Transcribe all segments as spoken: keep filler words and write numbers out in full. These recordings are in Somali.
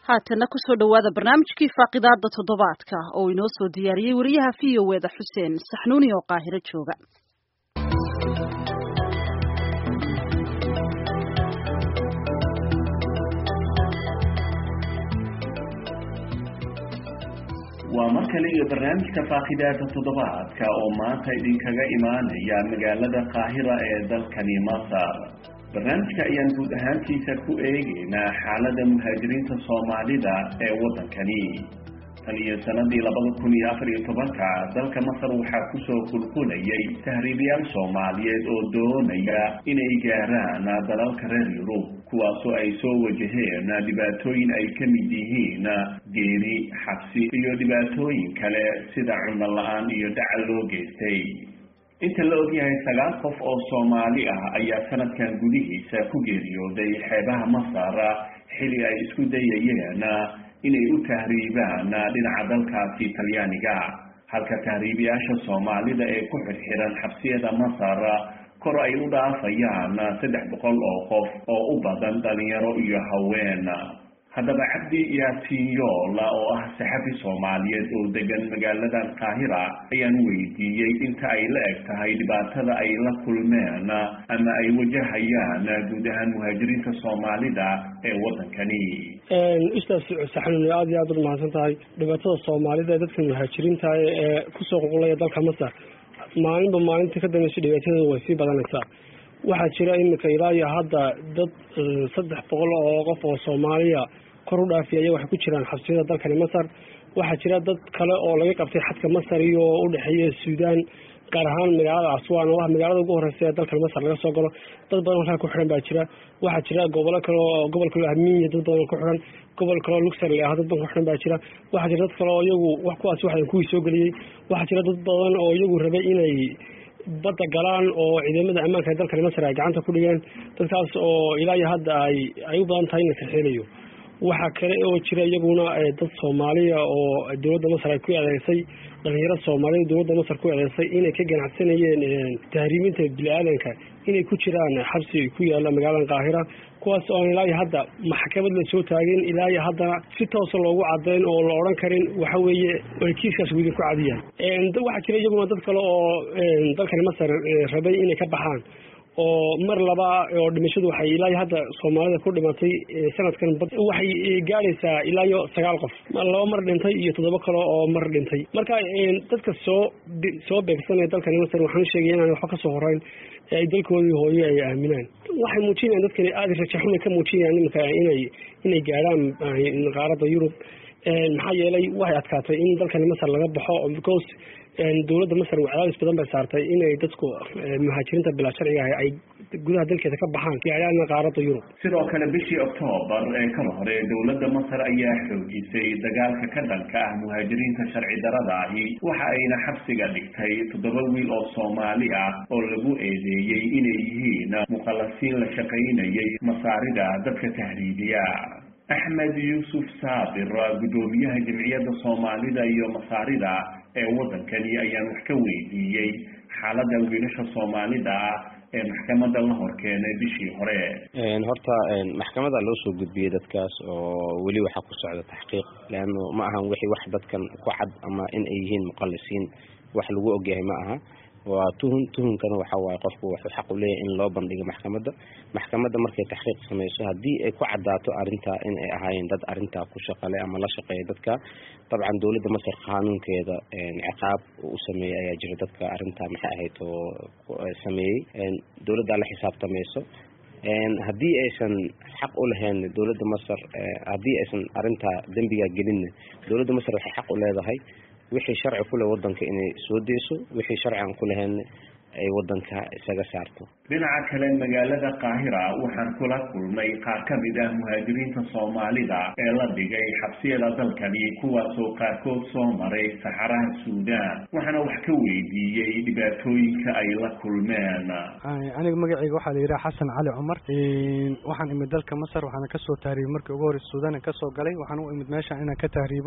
haatana ku soo dhawaada barnaamijkii faaqidaada toddobaadka oo inoo soo diyaariyey wariyaha V O A da Xuseen Saxnuuni oo Qaahiro jooga. waa markale iyo barnaamijka faaqidaada toddobaadka oo maanta idinkaga imaanaya magaalada Qaahira ee dalkani Masar. barnaamijka ayaan guud ahaantiisa ku eegaynaa xaaladda muhaajiriinta Soomaalida ee waddankani. tan iyo sanadii labada kun iyo afar iyo tobanka dalka Masar waxaa ku soo kulkulayay tahriibayaal Soomaaliyeed oo doonaya inay gaaraan dalalka reer Yurub, kuwaasoo ay soo wajaheen dhibaatooyin ay ka mid yihiin geeri, xabsi iyo dhibaatooyin kale sida cunno la'aan iyo dacal loo geystay. inta la ogyahay sagaal qof oo Soomaali ah ayaa sanadkan gudihiisa ku geeriyooday xeebaha Masar xilli ay isku dayayeen inay u tahriibaan dhinaca dalkaasi Talyaaniga, halka tahriibayaasha Soomaalida ee ku xirxiran xabsiyada Masar kor ay u dhaafayaan saddex boqol oo qof oo u badan dhalinyaro iyo haween. haddaba Cabdi Yaasiin Yool oo ah saxafi Soomaaliyeed oo degan magaalada Qaahira ayaan weydiiyey inta ay la eg tahay dhibaatada ay la kulmeen ama ay wajahayaan guud ahaan muhaajiriinta Soomaalida ee waddankani. Ustaas Saxnuuni aad iyo aad u mahadsan tahay. dhibaatada Soomaalida ee dadka muhaajiriinta ee ku soo qulqulaya dalka Masar maalinba maalinta ka dambaysa dhibaatada way sii badanaysaa. waxaa jira iminka ilaa iyo hadda dad saddex boqol oo qof oo Soomaaliya kor u dhaafiyay waxay ku jiraan xabsiyada dalkani Masar. waxaa jira dad kale oo laga qabtay xadka Masar iyo u dhaxeeya Suudaan, gaar ahaan magaalada Aswan oo ah magaalada ugu horeysa ee dalka Masar laga soo galo. dad badan halka ku xiran baa jira. waxaa jira gobolo kale oo gobolka Ahmiya dad badan ku xiran, gobol kale oo Luxor ah dad badan ku xiran baa jira. waxaa jira dad kale oo iyagu wax kuwaas waxay ku soo galiyay. waxaa jira dad badan oo iyagu rabay inay badda galaan oo ciidamada ammaanka ee dalka Masar ay gacanta ku dhigeen. dadkaas oo ilaa iyo hadda ay ay u badan tahay in la saxiilayo. waxa kale oo jira iyaguna dad Soomaaliya oo dawladda Masar ay ku adeegsay, dhalinyaro Soomaaliyeed dawladda Masar ku adeegsay inay ka ganacsanayeen tahriiminta bini'aadanka inay ku jiraan xabsi ku yaala magaalada Qaahira, kuwaas oo ilaa iyo hadda maxkamad la soo taageen, ilaa iyo hadda si toos ah loogu cadeyn oo la oran karin waxa weeye way kiiskaas guud ku cadiyaan. een waxa jira iyaguna dad kale oo dalka Masar rabay inay ka baxaan oo mar laba oo dhimashadu waxay ilaa iyo hadda Soomaalida ku dhimatay sanadkan waxay gaaraysaa ilaa iyo sagaal qof, laba mar dhintay iyo toddoba kale oo mar dhintay. marka dadka soo soo beegsanay dalka Masar waxaan sheegay inaan wax ka soo horeyn ay dalkoodii hooyo ay aaminaan. waxay muujinayaan dadkani aad rajaxun ka muujinayaan iminka inay inay gaaraan qaaradda Yurub. maxaa yeelay waxay adkaatay in dalka Masar laga baxo because dawladda Masar wacdaadis badan bay saartay inay dadku muhaajiriinta bila sharciga ah ay gudaha dalkeeda ka baxaan gaaraan qaaradda Yurub. sidoo kale bishii Oktoobar ee ka hore dawladda Masar ayaa xoojisay dagaalka ka dhanka ah muhaajiriinta sharci darrada ah, waxa ayna xabsiga dhigtay toddoba wiil oo Soomaali ah oo lagu eedeeyay inay yihiin muqallasiin la shaqaynayay masaarida dadka tahriibiya. Axmed Yuusuf Saabir, gudoomiyaha jamciyadda Soomaalida iyo masaarida ee waddankani ayaan wax ka weydiiyey xaaladda wiilasha Soomaalida ee maxkamadda la horkeenay bishii hore. een horta een maxkamadda loo soo gudbiyay dadkaas oo wali waxa ku socda taxqiiq, laano ma ahan wixii wax dadkan ku cad ama in ay yihiin muqallisiin wax lagu ogyahay ma aha. waa tuhun tuhunkana waxa waaye qofku wuxuu xaq u leeyahay in loo bandhigo maxkamadda. maxkamadda markay taxqiiq samayso haddii ay ku cadaato arrinta in ay ahaayeen dad arrinta ku shaqale ama la shaqeeya dadka, dabcan dawladda Masar qaanuunkeeda een ciqaab u sameeyay ayaa jira dadka arrinta maxay ahayd oo sameeyay een dawladda la xisaabtamayso. een haddii aysan xaq u lahayn dawladda Masar haddii aysan arrinta dambiga gelin dawladda Masar waxay xaq u leedahay wixii sharci ku leh waddanka inay soo deeso, wixii sharci ku lahayn ay waddanka isaga saarto. dhinaca kale magaalada Qaahira waxaan kula kulmay qaar ka mid ah muhaajiriinta Soomaalida ee la dhigay xabsiyada dalkani, kuwaasoo qaarkood soo maray saxaraha Suudaan. waxaana wax ka weydiiyey dhibaatooyinka ay la kulmeen. aniga magacayga waxaa la yidhaha Xasan Cali Cumar. waxaan imid dalka Masar, waxaan ka soo tahriibay markii ugu horreysay Suudaan ka soo galay. waxaan u imid meesha inaan ka tahriibo.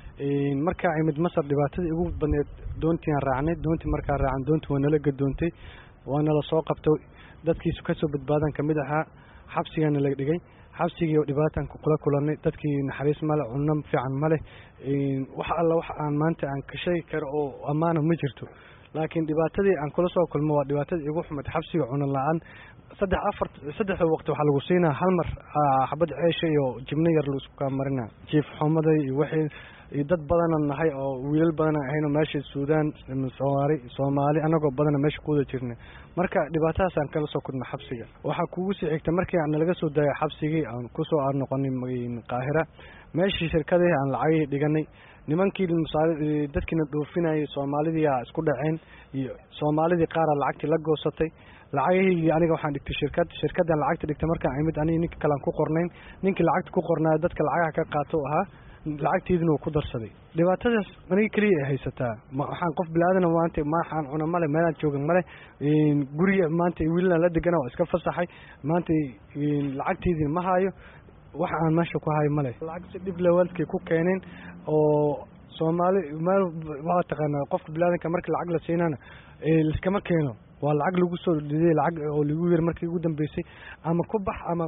markaa imid Masar dhibaatadii ugu badneed doontii aan raacnay. doontii markaa raacan doontii waa nala gadoontay, waana la soo qabtay dadkiisu ka soo badbaadan kamid ahaa. xabsigana la dhigay. xabsigii oo dhibaataan kula kulanay dadkii naxariis male cunno fiican male wax alla wax aan maanta aan ka sheegi karo oo ammaana ma jirto laakiin dhibaatadii aan kula soo kulmo waa dhibaatadii igu xumayd xabsiga cuno la-aan saddex afar saddexda waqti waxaa lagu siinaa hal mar xabad ceesha iyo jibno yar la isku kaamarina jiif xumaday iyo wixii iyo dad badanaan nahay oo wiilal badanaan ahayno meesha suudaan soomaali soomaali anagoo badana meesha kuwada jirnay marka dhibaatadaas aan kala soo kulma xabsiga waxaa kugu sii xigta markii aan nalaga soo daayay xabsigii aan kusoo aan noqonay qaahira meeshii shirkadii aan lacagihii dhiganay nimankii dadkiina dhoofinayay soomaalidii aa isku dhaceen iyo soomaalidii qaara lacagtii la goosatay lacagihii aniga waxaan dhigtay shirkad shirkaddan lacagta dhigtay markaan imid aniga ninka kale aan ku qornayn ninkii lacagta ku qornaayo dadka lacagaha ka qaato ahaa lacagteedina uu ku darsaday dhibaatadaas aniga keliya ay haysataa waxaan qof bilaadan maanta maaxaan cuna male meelaan joogan male guriga maanta wiilaan la degana waa iska fasaxay maanta lacagteediina ma haayo wax aan meesha ku hayo male lacag si dhib lewaalkay ku keeneen oo soomaali meel waa taqaanaa qofka bilaadanka marka lacag la siinana liskama keeno waa lacag lagu soo dhidey lacag oo lagu yiri markii ugu dambeysay ama ku bax ama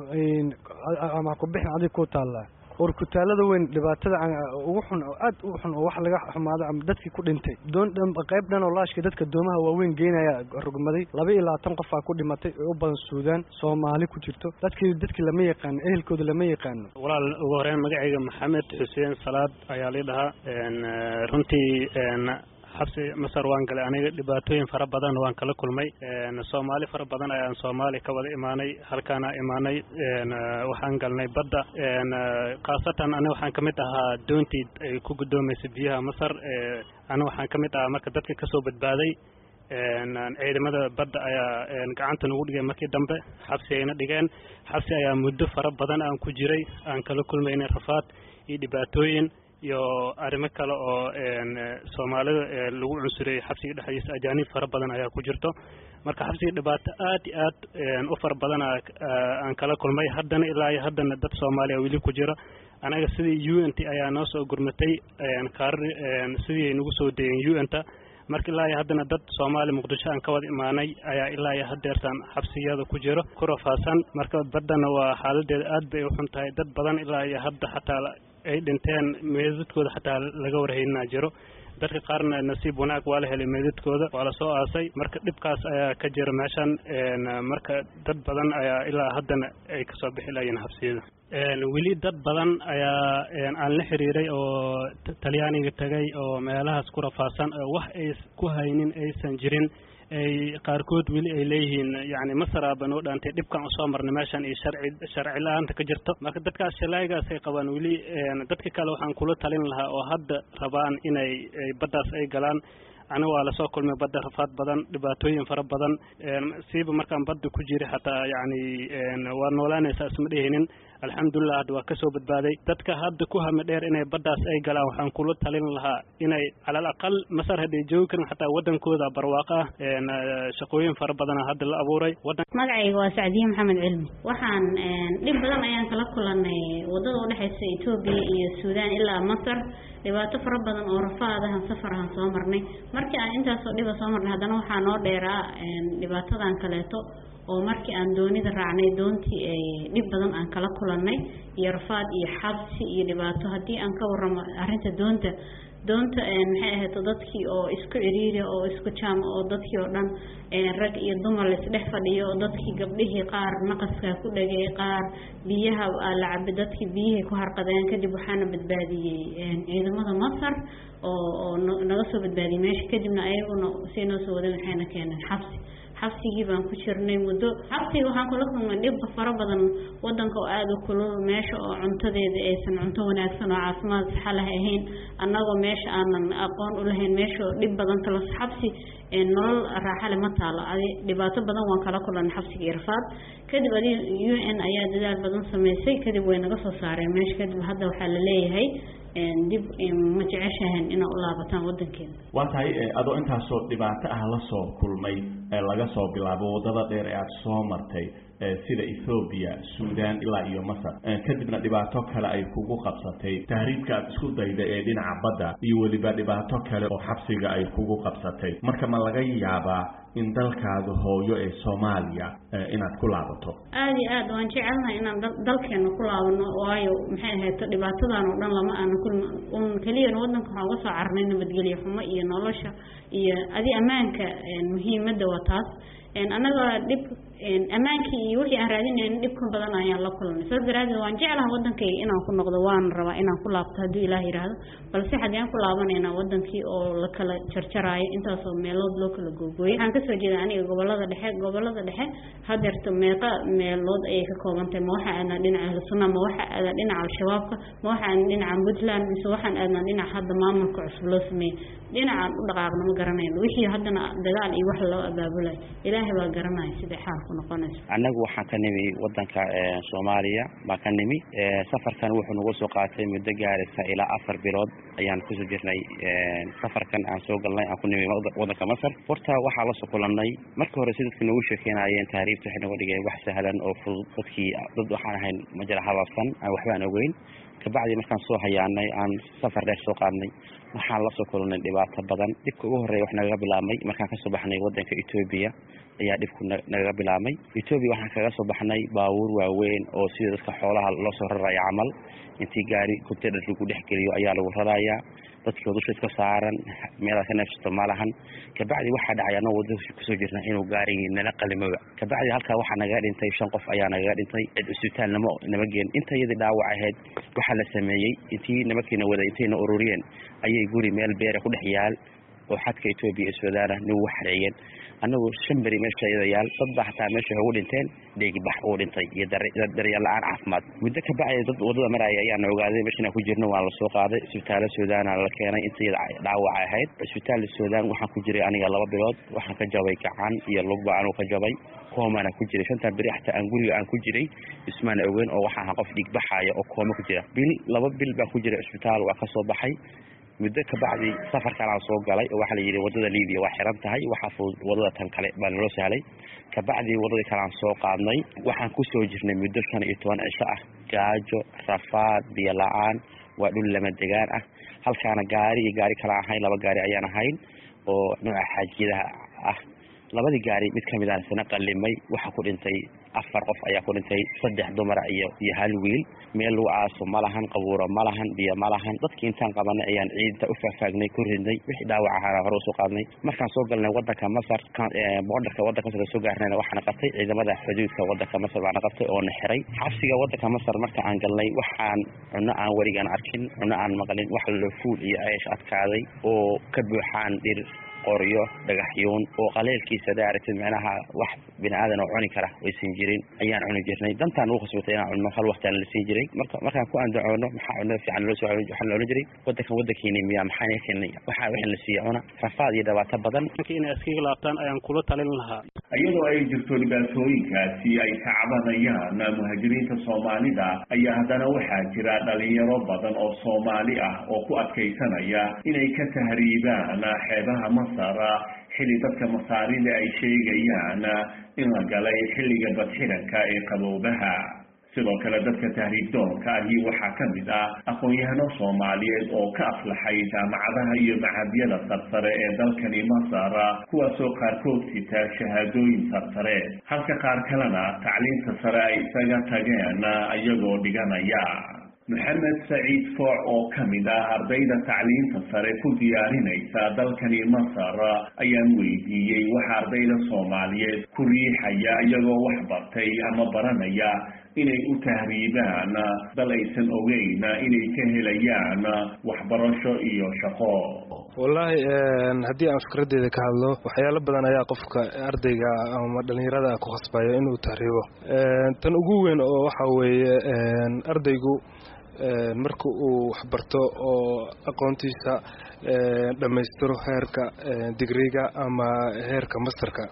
ama ku bixin adig ku taala urkutaalada weyn dhibaatada ugu xun oo aad u xun oo wax laga xumaado ama dadkii ku dhintay doon qayb dhan oo laashka dadka doomaha waaweyn geynaya rugmaday laba iyo labaatan qof aa ku dhimatay oo u badan Suudaan Soomaali ku jirto dadkii dadkii lama yaqaan ehelkooda lama yaqaan walaal ugu horeen magacayga Maxamed Xuseen Salaad ayaa leedahay een runtii een xabsi Masar waan galay aniga dhibaatooyin fara badan waan kala kulmay een Soomaali fara badan ayaan Soomaali ka wada imaanay halkaana imaanay een waxaan galnay badda een qaasatan aniga waxaan kamid ahaa doontii ay ku gudoomaysay biyaha Masar ee aniga waxaan kamid ahaa marka dadka ka soo badbaaday een ciidamada badda ayaa een gacanta nagu dhigay markii dambe xabsi ayna dhigeen xabsi ayaa muddo fara badan aan ku jiray aan kala kulmaynay rafaad iyo dhibaatooyin iyo arrimo kale oo een Soomaalida lagu cunsuray xabsiga dhexdiisa ajaanib fara badan ayaa ku jirto marka xabsiga dhibaato aad iyo aad u fara badan aan kala kulmay haddana ilaa iyo haddana dad Soomaali wali ku jira anaga sidii U N T ayaa noo soo gurmatay een qaar sidii ay nagu soo deeyeen U N T marka ilaa iyo haddana dad Soomaali Muqdisho aan ka wada imaanay ayaa ilaa iyo haddeertan xabsiyada ku jiro ku rafaasan marka badana waa xaaladeeda aad bay u xun tahay dad badan ilaa iyo hadda xataa ay dhinteen meedadkooda xataa laga warhaynaa jiro dadka qaarna nasiib wanaag waa la helay meedadkooda waa la soo aasay marka dhibkaas ayaa ka jira meeshan een marka dad badan ayaa ilaa haddana ay ka soo bixi laayeen xabsiyada een wili dad badan ayaa een aan la xiriiray oo Talyaaniga tagay oo meelahaas ku rafaasan wax ay ku haynin aysan jirin ay qaarkood wili ay leeyihiin yaani Masar baan oo dhaantay dhibkan soo marnay meeshan iyo sharci sharci la'aanta ka jirto marka dadkaas shalaygaas ay qabaan wili dadka kale waxaan kula talin lahaa oo hadda rabaan inay baddaas ay galaan ana waa la soo kulmay badda rafaad badan dhibaatooyin fara badan siiba markaan badda ku jiray xataa yaani waa noolaanaysa isma dhehinin alxamdulillah hadda waa ka soo badbaaday dadka hadda ku hama dheer inay baddaas ay galaan waxaan kula talin lahaa inay calal aqal Masar haday joogi karin xataa wadankooda barwaaqo ah een shaqooyin fara badan hadda la abuuray wadan magacayga waa Saadiye Maxamed Cilmi waxaan dhib badan ayaan kala kulanay wadada u dhaxaysa Itoobiya iyo Suudaan ilaa Masar dhibaato fara badan oo rafaadahan safarahan soo marnay markii aan intaas oo dhiba soo marnay haddana waxaa noo dheeraa dhibaatadan kaleeto oo markii aan doonida raacnay doontii ay dhib badan aan kala kulanay iyo rafaad iyo xabsi iyo dhibaato haddii aan ka warramo arrinta doonta doonta maxay ahayd dadkii oo isku ciriiri oo isku jaam oo dadkii oo dhan rag iyo dumar la isdhex fadhiyo oo dadkii gabdhihii qaar naqaska ku dhagay qaar biyaha la cabay dadkii biyaha ku harqadeen kadib waxaana badbaadiyay ciidamada Masar oo naga soo badbaadiyay meesha kadibna ayaguna si noo soo wadeen waxayna keeneen xabsi xabsigii baan ku jirnay muddo xabsiga waxaan kula kulmay dhib fara badan wadanka oo aad u kulul meesha oo cuntadeeda aysan cunto wanaagsan oo caafimaad sax leh ahayn annagoo meesha aanan aqoon u lahayn meesha dhib badan kala xabsi ee nolol raaxo leh ma taalo dhibaato badan waan kala kulnay xabsiga irfaad kadib adii U N ayaa dadaal badan sameysay kadib way naga soo saareen meesha kadib hadda waxaa la leeyahay dib ma jeceshahan inay u laabataan wadankeena waa tahay adoo intaas oo dhibaato ah la soo kulmay laga soo bilaabo wadada dheer ee aad soo martay sida Ethiopia, Sudan ilaa iyo Masar kadibna dhibaato kale ay kugu qabsatay tahriibka aad isku dayday ee dhinaca badda iyo waliba dhibaato kale oo xabsiga ay kugu qabsatay marka ma laga yaabaa in dalkaadu hooyo ee Soomaaliya inaad ku laabato aad iyo aad waan jecelnahay inaan dalkeena ku laabano waayo maxay ahayd dhibaatadan oo dhan lama aan ku un kaliya wadanka waxaan uga soo carnay nabadgelyo xumo iyo nolosha iyo adi amaanka muhiimadda waa taas een anaga dib een amaankii iyo wixii aan raadinayna dhibkan badan ayaan la kulnay soo daraadii waan jeclahay wadankayga inaan ku noqdo waan rabaa inaan ku laabto haddii Ilaahay yiraahdo balse hadii aan ku laabanayna wadankii oo la kala jarjaraayo intaas oo meelood loo kala googooyay waxaan ka soo jeedaa aniga gobolada dhexe gobolada dhexe hadeerto meeqa meelood ay ka koobantay ma waxa aan dhinaca sunna ma waxa aan dhinaca al-shabaabka ma waxa aan dhinaca Puntland mise waxaan aadnaa dhinaca hadda maamulka cusub loo sameeyay dhinaca u dhaqaaqno ma garanayno wixii haddana dagaal iyo wax loo abaabulay Ilaahay baa garanay sida xaalku noqonayso anagu waxaan ka nimi wadanka Soomaaliya ma ka nimi safarkan wuxuu nagu soo qaatay muddo gaaraysa ilaa afar bilood ayaan ku soo jirnay safarkan aan soo galnay aan ku nimi wadanka Masar horta waxa la soo kulanay markii hore sidii nagu sheekeynayeen taariikhda waxay nagu dhigay wax sahlan oo fudud dadkii dad waxaan ahayn majra hababsan aan waxba aan ogeyn kabacdi markaan soo hayaanay aan safar dheer soo qaadnay waxaan la soo kulanay dhibaato badan dibka ugu horeeyay wax naga bilaabmay markaan ka soo baxnay wadanka Ethiopia ayaa dhibku naga bilaabmay Ethiopia waxaan kaga soo baxnay baabuur waaweyn oo sida dadka xoolaha loo soo rarayo amal intii gaari container lagu dhex geliyo ayaa lagu rarayaa dadka wadada ka saaran meel ka neefsato malahan kabacdi waxa dhacay anoo wadada ku soo jirnay inuu gaarigii nala qalimaba kabacdi halka waxa naga dhintay shan qof ayaa naga dhintay cid isbitaalnimo nama geen inta iyada dhaawac ahayd waxa la sameeyay intii nimankina wada intayna ururiyeen ayay guri meel beer ku dhex yaal oo xadka Ethiopia Sudan nagu waxreeyeen anagu shambari meesha yaal saddex taa meesha ugu dhinteen deegi bax oo dhintay iyo daryeel la'aan caafimaad muddo ka bacay dad wadada maraya ayaan ogaaday meeshana ku jirno waa la soo qaaday isbitaalka Sudan la keenay intii dhaawac ahayd isbitaalka Sudan waxaan ku jiray aniga laba bilood waxaan ka jabay gacan iyo lugba aan ka jabay koomana ku jiray shanta bari xataa aan guriga aan ku jiray ismaan ogeyn oo waxaan qof dhig baxaya oo kooma ku jira bil laba bil baan ku jiray isbitaal waa ka soo baxay muddo ka bacdi safarkan aan soo galay oo waxa la yiri wadada Liibiya waa xiran tahay waxa fudud wadada tan kale baan loo sahlay ka bacdi wadada kale aan soo qaadnay waxaan ku soo jirnay muddo shan iyo toban cisho ah gaajo rafaad biyo la'aan waa dhul lama degaan ah halkaana gaari iyo gaari kala ahayn laba gaari ayaan ahayn oo nooca xajidaha ah labadii gaari mid kamid ah sana qalimay waxa ku dhintay afar qof ayaa ku dhintay saddex dumar iyo iyo hal wiil meel uu aaso malahan qabuuro malahan biyo malahan dadkii intaan qabanay ayaan ciidda u faafaagnay ku ridnay wixii dhaawac ahaa hore soo qaadnay markaan soo galnay wadanka Masar boordarka wadanka Masar soo gaarnay waxaan qabtay ciidamada xuduudka wadanka Masar baan qabtay oo naxiray xabsiga wadanka Masar marka aan galnay waxaan cunno aan warigan arkin cunno aan maqlin wax la fuul iyo aysh adkaaday oo ka buuxaan dhir qoryo dhagaxyoon oo qaleelkiisa daaratay macnaha wax bini aadan oo cuni kara aysan jirin ayaan cuni jirnay dantaan uu khasbatay inaan cunno hal waqti aan la siin jiray marka markaan ku andacoono maxaa cunno fiican loo soo waxaan loo jiray wadanka wadankeena miya maxaan keenay waxa wixii la siiyo cuna rafaad iyo dhibaato badan in iskiga laabtaan ayaan kula talin lahaa iyadoo ay jirto dhibaatooyinkaasi ay ka cabanayaan muhaajiriinta Soomaalida ayaa haddana waxaa jira dhalinyaro badan oo Soomaali ah oo ku adkaysanaya inay ka tahriibaan xeebaha Masar xilli dadka Masaarida ay sheegayaan in la galay xilliga badxiranka ee qaboobaha sidoo kale dadka tahriibdoonka ahi waxaa ka mid ah aqoon-yahano Soomaaliyeed oo ka aflaxay jaamacadaha iyo macadyada sarsare ee dalkani Masar kuwaasoo qaarkood sita shahaadooyin sarsare halka qaar kalena tacliinta sare ay isaga tageen iyagoo dhiganaya محمد سعيد فوع oo kamid ah ardayda tacliinta sare ku diyaarinaysa dalkani Masar ayaan weydiiyay waxa ardayda Soomaaliyeed ku riixaya iyagoo wax bartay ama baranaya inay u tahriibaan dal aysan ogeyn inay ka helayaan waxbarasho iyo shaqo wallahi hadii aan fikradeeda ka hadlo waxyaalo badan ayaa qofka ardayga ama dhalinyarada ku khasbaya inuu tahriibo tan ugu weyn oo waxa weeye ardaygu marka uu wax barto oo aqoontiisa dhameystiro heerka digriga ama heerka masterka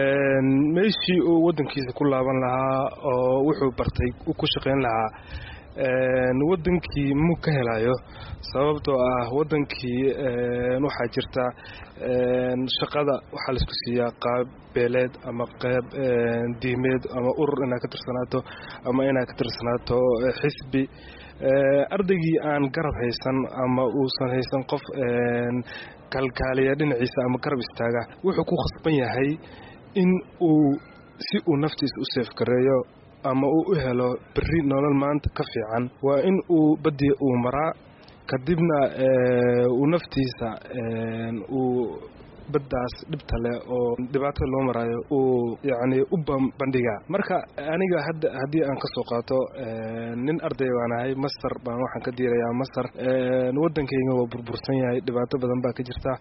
meeshii uu wadankiisa ku laaban lahaa oo wuxuu bartay ku shaqeyn lahaa wadankii mu ka helayo sababtoo ah wadankii waxaa jirta shaqada waxaa la isku siiyaa qaab beeleed ama qayb diimeed ama urur inaad ka tirsanaato ama inaad ka tirsanaato xisbi ardaygii aan garab haysan ama uusan haysan qof kalkaaliya dhinaciisa ama garab istaaga wuxuu ku khasban yahay in uu si uu naftiisa u seefgareeyo ama uu u helo berri nolol maanta ka fiican waa in uu badiya uu maraa kadibna uu naftiisa uu baddaas dhibta leh oo dhibaatada loo marayo uu yacni u bandhigaa marka aniga hadda haddii aan ka soo qaato nin arday baan ahay masar baan waxaan ka diirayaa masar waddankayga waa burbursan yahay dhibaato badan baa ka jirta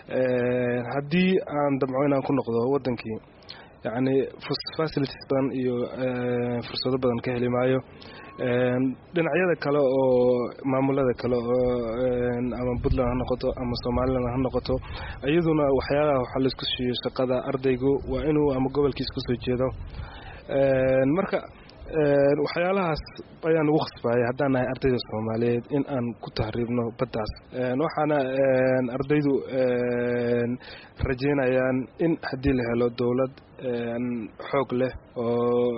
haddii aan damco inaan ku noqdo waddankii yacni facilities badan iyo fursado badan ka heli maayo dhinacyada kale oo maamulada kale oo ama Puntland ha noqoto ama Somaliland ha noqoto iyaduna waxyaalaha waxa la isku siiyo shaqada ardaygu waa inuu ama gobolkiisa ku soo jeedo marka waxyaalahaas ayaan ugu khasbay haddaan nahay ardayda Soomaaliyeed in aan ku tahriibno baddaas waxaana ardaydu rajeynayaan in haddii la helo dawlad xoog leh oo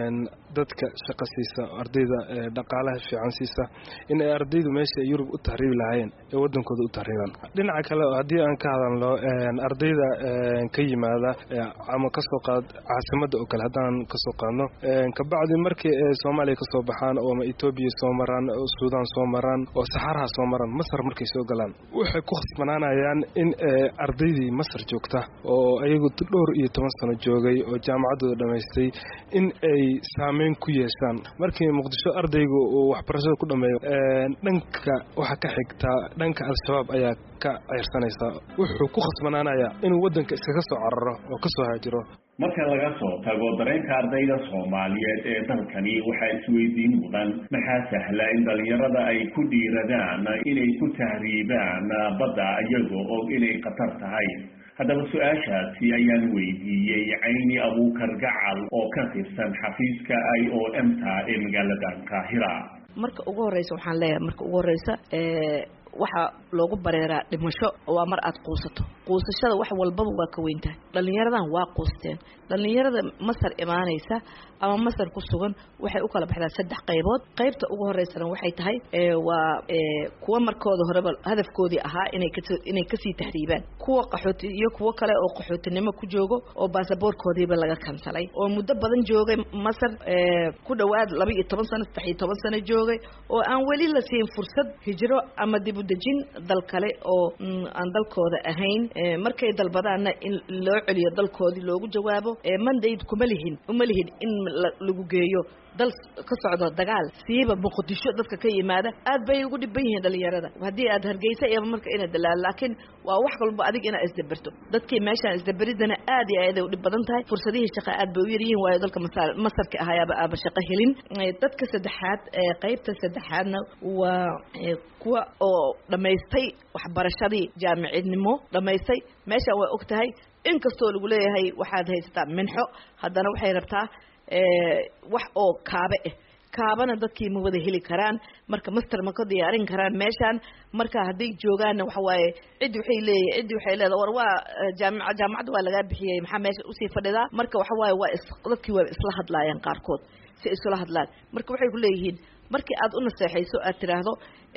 dadka shaqo siisa ardayda dhaqaalaha fiican siisa in ay ardaydu meesha Yurub u tahriibi lahaayeen ee wadankooda u tahriibaan dhinaca kale haddii aan ka hadalno ardayda ka yimaada ama ka soo qaad caasimadda oo kale haddaan ka soo qaadno ka bacdi markii ay Soomaaliya ka soo baxaan oo Ethiopia soo maraan oo Suudaan soo maraan oo Saxaraha soo maraan Masar markay soo galaan waxay ku khasbanaanayaan in ardaydii Masar joogta oo ayagu dhowr iyo toban sano joogay oo jaamacadooda dhameystay in ay saameyn ku yeeshaan markii Muqdisho ardaygu uu waxbarashada ku dhameeyo dhanka waxa ka xigta dhanka al-shabaab ayaa ka ceyrsanaysa wuxuu ku khasbanaanayaa inuu wadanka iskaga soo cararo oo ka soo haajiro marka laga soo tago dareenka ardayda Soomaaliyeed ee dalkani waxa isweydiin mudan maxaa sahla in dhalinyarada ay ku dhiiradaan inay ku tahriibaan badda iyagoo og inay qatar tahay haddaba su-aashaasi ayaan weydiiyey Cayni Abuukar Gacal oo ka tirsan xafiiska I O M ta ee magaalada Qaahira marka ugu horeysa waxaan leeyahay marka ugu horeysa ee waxa loogu bareeraa dhimasho waa mar aad quusato quusashada wax walbaba waa ka weyntahay dhalinyaradan waa quusteen dhalinyarada Masar imaanaysa ama Masar ku sugan waxay u kala baxdaa saddex qaybood qaybta ugu horeysana waxay tahay ee waa ee kuwa markooda horeba hadafkoodii ahaa inay ka inay ka sii tahriibaan kuwa qaxooti iyo kuwa kale oo qaxootinimo ku joogo oo baasaboorkoodiiba laga kansalay oo muddo badan joogay Masar ee ku dhawaad laba iyo toban sano saddex iyo toban sano joogay oo aan wali la siin fursad hijro ama dib u dejin dal kale oo aan dalkooda ahayn markay dalbadaana in loo celiyo dalkoodii loogu jawaabo ee mandayd kuma lihin uma lihin in lagu geeyo dal ka socdo dagaal siiba Muqdisho dadka ka yimaada aad bay ugu dhiban yihiin dhalinyarada hadii aad Hargeysa iyo marka ina dalaal laakiin waa wax walba adig ina isdabarto dadkii meeshaan isdabaridana aad iyo aad u dhib badan tahay fursadihii shaqo aad bay u yaryihiin waayo dalka Masarka ahaayaba aaba shaqo helin dadka saddexaad ee qaybta saddexaadna waa kuwa oo dhameystay waxbarashadii jaamacadnimo dhameystay meesha way og tahay in kastoo lagu leeyahay waxaad haysataa minxo haddana waxay rabtaa ee wax oo kaabe ah kaabana dadkii ma wada heli karaan marka master ma ka diyaarin karaan meeshan marka hadii joogaan waxa waaye cid waxay leeyahay cid waxay leedahay war waa jaamacad jaamacad waa laga bixiyay maxaa meesha u sii fadhida marka waxa waaye waa dadkii waa isla hadlaayeen qaarkood si isla hadlaan marka waxay ku leeyihiin markii aad u naseexayso aad tiraahdo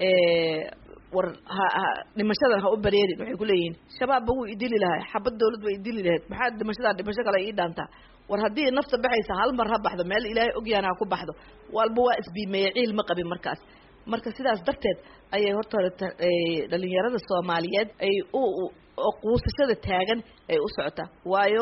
ee war dhimashada ha u bareerin waxay ku leeyihiin shabaab buu idili lahaa xabad dawlad way idili lahayd maxaa dhimashada dhimasho kale ii dhaanta war hadii nafta baxaysa hal mar ha baxdo meel ilaahay ogyaana ku baxdo walba waa isbiimeeyay ciil ma qabin markaas marka sidaas darteed ayay horta dhalinyarada Soomaaliyeed ay u quusashada taagan ay u socota waayo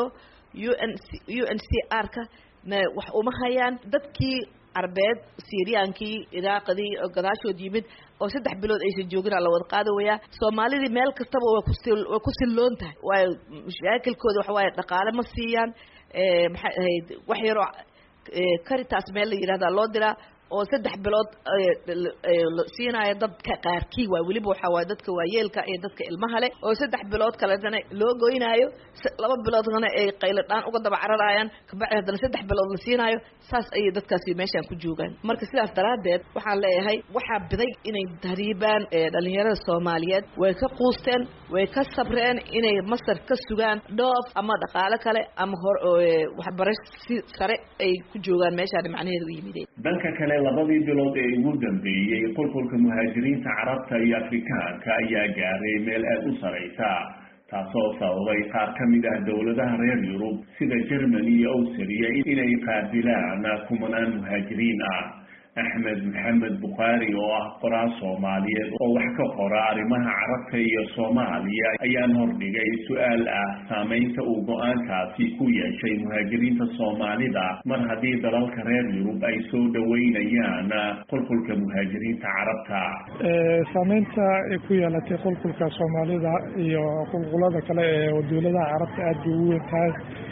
U N C R ka wax uma hayaan dadkii arbeed Siiriyaankii Iraaqdii oo gadaashood yimid oo saddex bilood aysan joogin la wada qaadawaya Soomaalidii meel kastaba waa ku waa ku siloon tahay waayo mushkilkooda waxa waaye dhaqaale ma siiyaan ee maxay ahayd wax yar oo Caritas meel la yiraahdo loo diraa oo saddex bilood siinayo dadka qaarkii waa weliba waxaa waay dadka waayeelka iyo dadka ilmaha leh oo saddex bilood kaletana loo goynaayo laba biloodna ay qayladhaan uga daba cararayaan kabacdi haddana saddex bilood la siinaayo saas ayay dadkaasi meeshaan ku joogaan marka sidaas daraaddeed waxaan leeyahay waxaa biday inay tahriibaan dhalinyarada soomaaliyeed way ka quusteen way ka sabreen inay masar ka sugaan dhoof ama dhaqaale kale ama hor waxbarasho si sare ay ku joogaan meeshaan macnaheedu u yimideen dhanka kale labadii bilood ee ugu dambeeyey qulqulka muhaajiriinta carabta iyo afrikaanka ayaa gaaray meel aad u saraysa taasoo sababay qaar ka mid ah dowladaha reer yurub sida Germany iyo Austria inay qaabilaan kumanaan muhaajiriin ah axmed maxamed bukhaari oo ah qoraa Soomaaliyeed oo wax ka qora arrimaha carabta iyo Soomaaliya ayaan hordhigay su'aal ah saameynta uu go'aankaasi ku yeeshay muhaajiriinta Soomaalida mar haddii dalalka reer Yurub ay soo dhaweynayaan qulqulka muhaajiriinta carabta ee saameynta ay ku yeelatay qulqulka Soomaalida iyo qulqulada kale ee dowladaha carabta aad u weyn tahay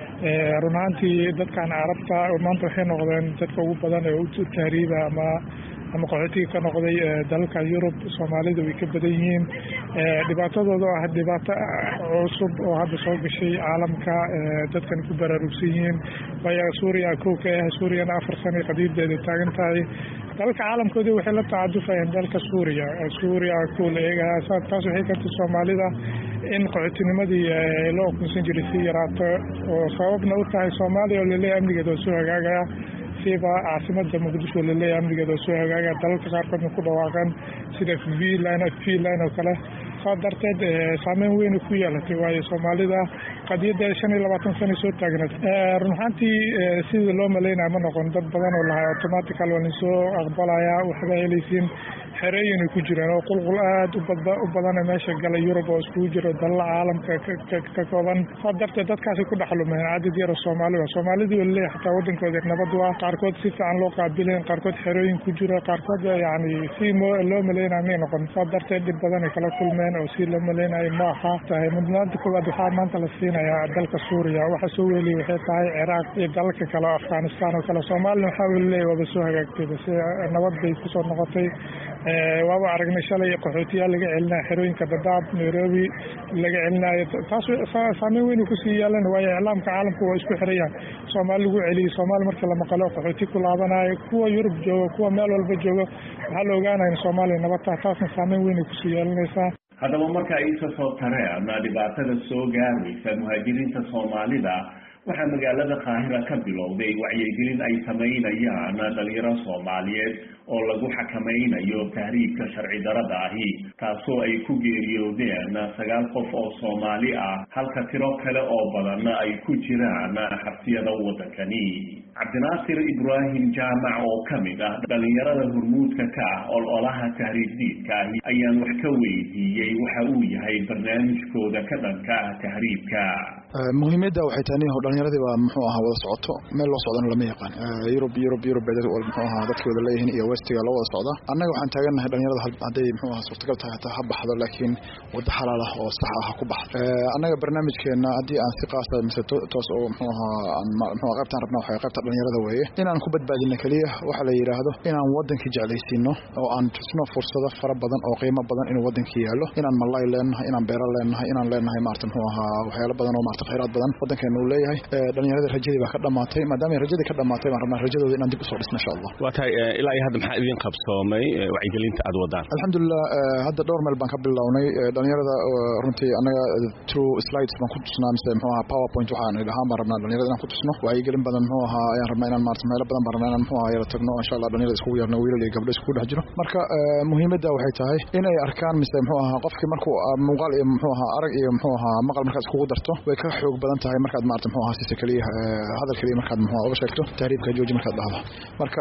runaantii dadkan carabta maanta waxay noqdeen dadka ugu badan ee u tahriiba ama ama qaxootiga ka noqday dalalka Yurub Soomaalida way ka badan yihiin dhibaatadooda ah dhibaato cusub oo hadda soo gashay caalamka dadkan ku baraarugsan yihiin waya Suuriya kooka ah Suuriya afar sano qadiideeda taagan tahay dalka caalamkooda waxay la tacadufayeen dalka Suuriya Suuriya kool eega taas waxay ka tirsan Soomaalida in qaxootinimadii loo kunsan jiray si yaraato oo sababna u tahay Soomaaliya oo leeyahay amnigeeda soo hagaagaya siba caasimada Muqdisho leeyahay amnigeeda soo hagaagaya dalalka qaarkood ku dhawaaqan sida Finland Finland oo kale sadarteed saameyn weyn ku yeelatay waayo Soomaalida qadiyada shan iyo labaatan sano soo taagnayd runtii sida loo maleynaa ma noqon dad badan oo lahaay automatically wala soo aqbalaya waxba helaysiin xereeyeen ku jiraan oo qulqul aad u badan meesha galay Yurub oo isku jiro dalal caalamka ka kooban sadarteed dadkaas ku dhaxlumeen cadad yar oo Soomaaliya Soomaalida wali xataa wadankooda nabad waa qaarkood si fiican loo qaabileen qaarkood xereeyeen ku jiro qaarkood yaani si loo maleynaa ma noqon sadarteed dib badan ay kala kulmeen oo si loo maleynaa ma aha tahay mudnaanta koowaad waxaa maanta la siinayaa dalka Suuriya waxa soo weeliyay waxay tahay Ciraaq iyo dalalka kale Afghanistan oo kale Soomaaliya waxa weeliyay wada soo hagaagtay bas nabad bay ku soo noqotay waaba aragnay shalay qaxootiyaal laga celinaa xerooyinka Dadaab Nairobi laga celinayo taas saameyn weyn ku sii yeelan waayo islaamka caalamku waa isku xirayaan Soomaali lagu celiyo Soomaali marka la maqalo qaxooti ku laabanayo kuwa Yurub jooga kuwa meel walba jooga waxa la ogaanaa in Soomaaliya nabad taas saameyn weyn ku sii yeelanaysa haddaba marka ay soo tareen dhibaatada soo gaaraysa muhaajiriinta Soomaalida waxaa magaalada Qaahira ka bilowday wacyigelin ay sameynayaan dhalinyaro Soomaaliyeed oo lagu xakameynayo tahriibka sharci darada ahi taasoo ay ku geeriyoodeen sagaal qof oo Soomaali ah halka tiro kale oo badan ay ku jiraan xabsiyada wadankani Cabdinaasir Ibrahim Jaamac oo kamid ah dhalinyarada hormuudka ka ah ololaha tahriibka ayaan wax ka weydiiyay waxa uu yahay barnaamijkooda ka dhanka ah tahriibka muhiimada waxay tahay in dhalinyarada waa muxuu ahaa wada socoto meel loo socdana lama yaqaan Yurub Yurub Yurub bedel oo muxuu ahaa dadka wada leeyihiin iyo westiga loo wada socda annaga waxaan taaganahay dhalinyarada haday muxuu ahaa suurtagal tahay ha baxdo laakiin wada xalaal ah oo sax ah ku baxdo annaga barnaamijkeena hadii aan si qaas ah mise toos oo muxuu ahaa aan muxuu qaybtaan rabnaa waxa qaybta dhalinyarada weeye inaan ku badbaadino kaliya waxa la yiraahdo inaan wadanka jeclaysiino oo aan tusno fursado fara badan oo qiimo badan in wadanka yaalo inaan malay leenahay inaan beero leenahay inaan leenahay maartan muxuu ahaa waxyaalo badan oo maartan khayraad badan wadankeena uu leeyahay dhalinyarada rajadii baa ka dhamaatay maadaama rajadii ka dhamaatay baan rabnaa rajadooda inaan dib u soo dhisno insha Allah waa tahay ilaa ay hadda maxaa idin qabsoomay wacyigelinta aad wadaan alxamdulillah hadda dhowr meel baan ka bilownay dhalinyarada runtii anaga through slides baan ku tusnaa mise muxuu ahaa powerpoint waxaan ilahaan baan rabnaa dhalinyarada inaan ku tusno wacyigelin badan muxuu ahaa ayaan rabnaa inaan maartan meelo badan baan rabnaa inaan muxuu ahaa yara tagno insha Allah dhalinyarada iskugu yeerno wiilal iyo gabdho iskugu dhex jiro marka muhiimada waxay tahay in ay arkaan mise muxuu ahaa qofkii markuu muuqaal iyo muxuu ahaa arag iyo muxuu ahaa maqal markaad iskugu darto way ka xoog badan tahay markaad maartan muxuu ahaa si kaliya hadal kaliya markaad muxuu uga sheegto tahriibka jooji markaad dhahdo marka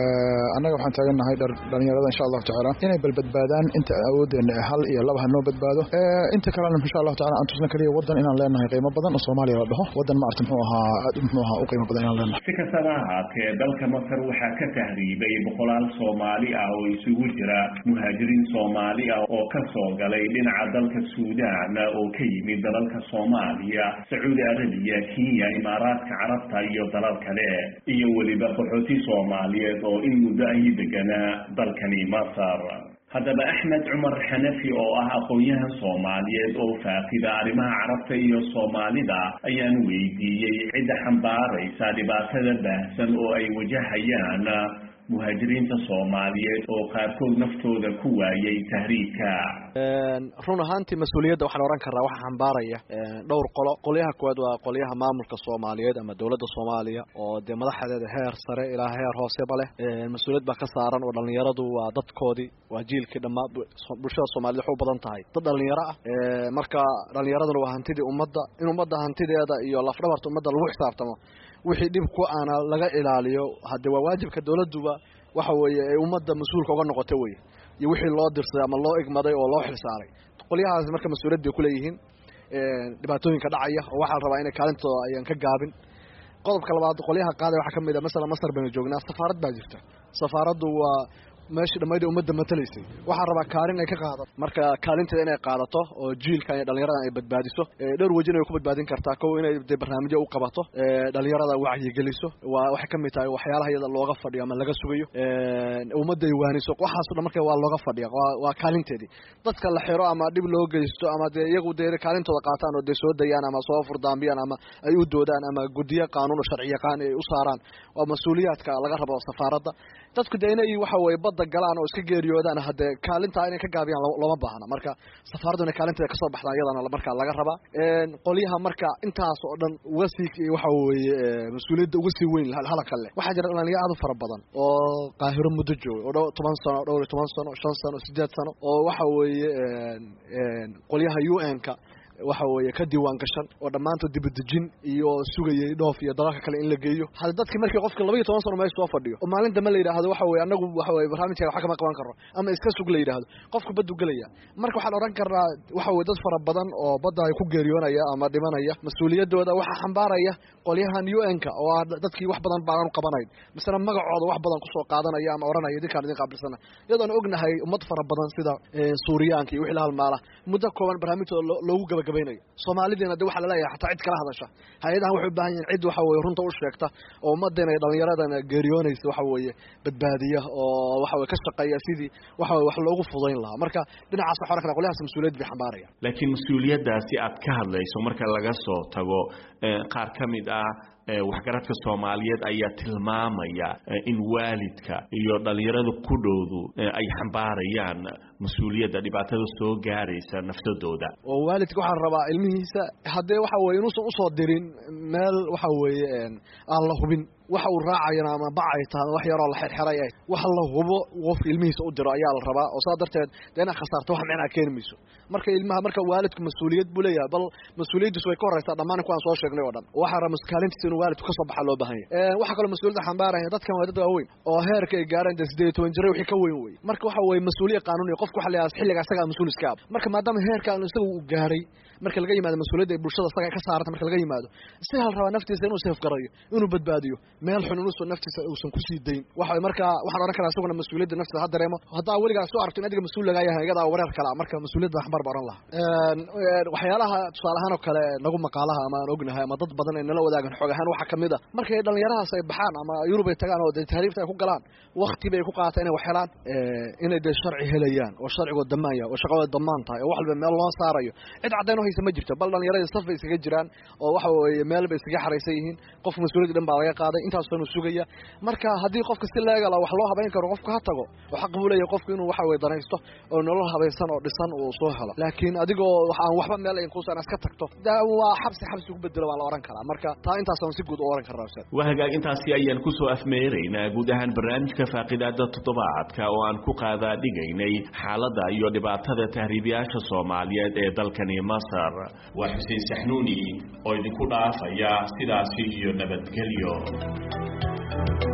anaga waxaan taaganahay dhalinyarada insha Allah taala inay balbadbaadaan inta awoodeen hal iyo laba hanoo badbaado inta kalena insha Allah taala aan tusna kaliya wadan inaan leenahay qiimo badan oo Soomaaliya la dhaho wadan ma artin muxuu ahaa aad muxuu ahaa u qiimo badan inaan leenahay si kastaba ahaatee dalka Masar waxaa ka tahriibay boqolaal Soomaali ah oo isugu jira muhaajiriin Soomaali ah oo ka soo galay dhinaca dalka Suudaan oo ka yimid dalalka Soomaaliya sacuudi arabiya kenya imaaraadka carabta iyo dalal kale iyo weliba qaxooti soomaaliyeed oo in muddo ahi deganaa dalkani masar haddaba axmed cumar xanafi oo ah aqoon-yahan soomaaliyeed oo faaqida arrimaha carabta iyo soomaalida ayaan weydiiyey cidda xambaaraysa dhibaatada baahsan oo ay wajahayaan muhaajiriinta soomaaliyeed oo qaarkood naftooda ku waayay tahriibka run ahaantii mas-uuliyadda waxaan oran karaa waxa xambaaraya dhowr qolo qolyaha koowaad waa qolyaha maamulka soomaaliyeed ama dowladda soomaaliya oo dee madaxdeeda heer sare ilaa heer hooseba leh mas-uuliyad baa ka saaran oo dhalinyaradu waa dadkoodii waa jiilkii dhammaa bulshada soomaaliyed waxay u badan tahay dad dhalinyaro ah marka dhalinyaraduna waa hantidii ummadda in ummadda hantideeda iyo lafdhabarta ummadda lagu xisaabtamo wixii dhib ku aana laga ilaaliyo hadde waa waajibka dowladduba waxa weeye ay ummadda mas-uulka uga noqota weye iyo wixii loo dirsaday ama loo igmaday oo loo xilsaaray qolyahaas marka mas-uuliyad bay kuleeyihiin dhibaatooyinka dhacaya oo waxaa la rabaa inay kaalintooda ayaan ka gaabin qodobka labaad qolyaha qaaday waxaa kamid a masalan masar baynu joognaa safaarad baa jirta safaaraddu waa meeshii dhammayda ummadda matalaysay waxaa rabaa kaalin ay ka qaadato marka kaalinteeda inay qaadato oo jiilkan iyo dhalinyaradan ay badbaadiso dhowr wejin ay ku badbaadin kartaa kow inay de barnaamijyo u qabato dhalinyarada wacyigeliso waa waxay kamid tahay waxyaalaha iyada looga fadhiyo ama laga sugayo ummadda ay waaniso waxaaso dhan marka waa looga fadhiya waa kaalinteedii dadka la xiro ama dhib loo geysto ama dee iyagu dee kaalintooda qaataan oo dee soo dayaan ama soo furdaambiyaan ama ay u doodaan ama guddiyo qaanuun oo sharci yaqaan ay u saaraan waa mas-uuliyaadka laga rabo safaaradda dadku dee inay waxa weye badda galaan oo iska geeriyoodaan haddee kaalintaa inay ka gaabiyaan looma baahna marka safaaraddu inay kaalinteeda kasoo baxdaan iyadana markaa laga rabaa qolyaha marka intaas oo dhan uga sii waxa weye mas-uuliyadda uga sii weyn halaka leh waxaa jira dhalinyaro aad u fara badan oo qaahiro muddo jooga oo dhow toban sano dhowr iyo toban sano shan sano sideed sano oo waxa weeye qolyaha u n-ka waxa weeye ka diiwaan gashan oo dhammaantood dibadejin iyo sugayay dhoof iyo dalalka kale in la geeyo hada dadki markii qofka laba iyo toban sano meesha soo fadhiyo oo maalin dambe la yidhaahdo waxa weye anagu waxa weye barnaamijka waxa kama qaban karno ama iska sug la yidhaahdo qofka baddu gelaya marka waxaan oran karnaa waxa weye dad fara badan oo badda ay ku geeriyoonaya ama dhimanaya mas-uuliyaddooda waxaa xambaaraya qolyahan u n-ka oo ah dadkii wax badan baanan u qabanayn misena magacooda wax badan kusoo qaadanaya ama oranaya idinkaan idin qaabilsana iyadoona ognahay ummad fara badan sida suuriyaanka iyo wixii la halmaala muddo kooban barnaamijtooda loogu gaba soomaalideena de waxaa laleeyahay xataa cid kala hadasha hay-adahan waxay u baahan yihin cid waxa weye runta u sheegta oo ummadeena iyo dhalinyaradana geeriyoonaysa waxa weeye badbaadiya oo waxa weye ka shaqeeya sidii waxa weye wax loogu fudayn lahaa marka dhinacaas waxa oran kara qolyahaas mas-uuliyad bay xambaaraya laakiin mas-uuliyaddaasi aad ka hadlayso marka laga soo tago qaar ka mid ah waxgaradka soomaaliyeed ayaa tilmaamaya in waalidka iyo dhalinyarada ku dhowdu ay xambaarayaan mas-uuliyadda dhibaatada soo gaaraysa naftadooda oo waalidka waxaa rabaa ilmihiisa haddee waxa weye inuusan usoo dirin meel waxa weeye aan la hubin waxa uu raacayana ama bacay tahay wax yaroo la xirxiray ay wax la hubo qofka ilmihiisa u diro ayaa la rabaa oo saa darteed dee inaad khasaarto wax micnaa keeni mayso marka ilmaha marka waalidku mas-uuliyad buu leeyahay bal mas-uuliyaddiisu way ka horreysaa dhammaan kuwaan soo sheegnay oo dhan waxaa raba kaalintiisa inuu waalidku kasoo baxa loo baahan yahay waxaa kaloo mas-uuliyadda xambaaraya dadkan waa dad waaweyn oo heerka ay gaareen dee sideed iyo toban jira wixii ka weyn wey marka waxa weye mas-uuliya qaanuuniya qofka waxa leeyahay xilliga isagaa mas-uul iska ab marka maadaama heerkaan isaga uu gaaray marka laga yimaado mas-uuliyadda ay bulshada isaga ka saaranta marka laga yimaado si hal rabaa naftiisa inuu safgarayo inuu badbaadiyo meel xun inuusan naftiisa uusan kusii dayn waxa marka waxaan oran karaa isaguna mas-uuliyadda naftiisa ha dareemo haddaa weligaa soo aragto in adiga mas-uul lagaa yahay igadaa wareer kala marka mas-uuliyadda xambaar ba oran lahaa waxyaalaha tusaale ahaan oo kale nagu maqaalaha ama aan ognahay ama dad badan ay nala wadaagan xoog ahaan waxaa kamid a markay dhalinyarahaas ay baxaan ama yurub ay tagaan oo dee tahriibta ay ku galaan wakti bay ku qaata inay wax helaan inay dee sharci helayaan oo sharcigoo damaan yahay oo shaqadooda damaan tahay oo wax walba meel loo saarayo cid caddayn oo haysa ma jirto bal dhalinyarada saf bay iskaga jiraan oo waxa weeye meel bay iskaga xaraysan yihiin qof mas-uuliyadda dhan baa laga qaaday intaasoo nu sugaya marka haddii qofka si leegala wax loo habayn karo qofka ha tago oo xaq buu leeyahay qofku inuu waxa weye danaysto oo nolol habaysan oo dhisan uu soo helo laakiin adigoo aan waxba meel ay kuusan iska tagto waa xabsi xabsi ugu bedelo waa la oran karaa marka taa intaasaan si guud u oran karnaa ustaad waa hagaag intaasi ayaan kusoo afmeeraynaa guud ahaan barnaamijka faaqidaada toddobaadka oo aan ku qaadaa dhigaynay xaaladda iyo dhibaatada tahriibiyaasha soomaaliyeed ee dalkani masar waa xuseen saxnuuni oo idinku dhaafaya sidaasi iyo nabadgelyo